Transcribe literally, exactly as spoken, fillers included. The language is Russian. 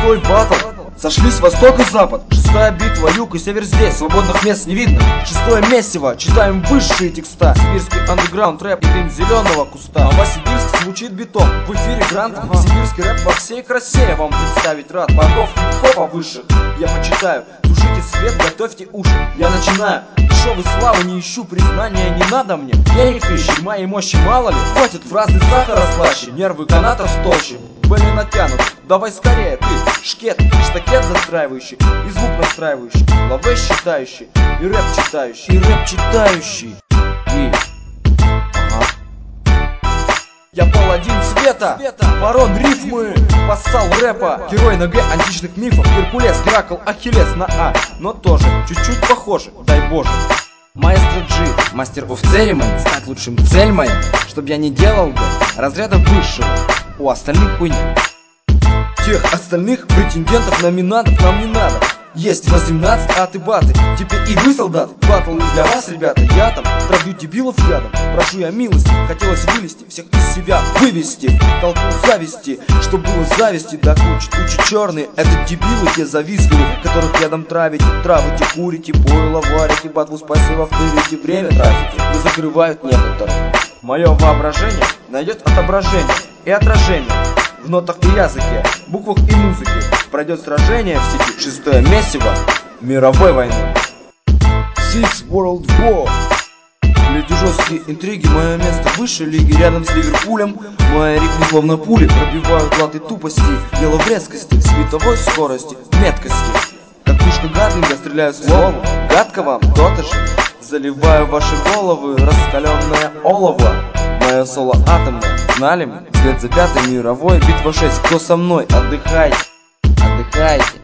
шестой батл. Сошлись восток и запад. Шестая битва, юг и север здесь. Свободных мест не видно. Шестое месиво, читаем высшие текста. Сибирский андеграунд рэп и дым зеленого куста. Новосибирск звучит битом. В эфире грант. Ага. Сибирский рэп во всей красе я вам представить рад. Богов хип-хопа выше я почитаю. Тушите свет, готовьте уши. Я начинаю. Дешевой славы не ищу, признания не надо мне. Денег ищи, моей мощи мало ли. Хватит фразы сахара слаще, нервы канатов толще. Были натянуты, давай скорее ты. Шкет, штакет застраивающий и звук настраивающий. Лавэ считающий и рэп читающий. И рэп читающий. И... Ага. Я паладин света, барон рифмы, вассал рэпа, герой на Г античных мифов, Геркулес, Геракл, Ахиллес на А, но тоже чуть-чуть похоже, дай боже. Маэстро Джи, мастер оф церемони, стать лучшим цель моя, чтоб я не делал бы разряда высшего, у остальных хуйня. Тех остальных претендентов, номинантов нам не надо. Есть восемнадцать, а ты баты. Теперь и вы, солдат, батл не для вас, ребята. Я там травлю дебилов ядом. Прошу я милости, хотелось вылезти, всех из себя вывести, толпу зависти, чтоб было зависти до кучи. Тучи черные, это дебилы те завистливые, которых рядом травите, травите, курите, пойло варите, батлу спасибо втырите, время тратите. Вы закрывают некоторых. Мое воображение найдет отображение и отражение в нотах и языке, буквах и музыке. Пройдет сражение в сети. Шестое месиво мировой войны. Six World War. Люди жесткие интриги, мое место выше лиги. Рядом с Ливерпулем мои рифмы словно пули пробивают латы тупости, дело в резкости, световой скорости, меткости. Как пушка Гатлинга стреляю словом, гадко вам, то-то же. Заливаю ваши головы раскаленное олово. Мое соло атомное, знали мы? Вслед за пятой мировой, битва шесть, кто со мной? Отдыхайте, отдыхайте.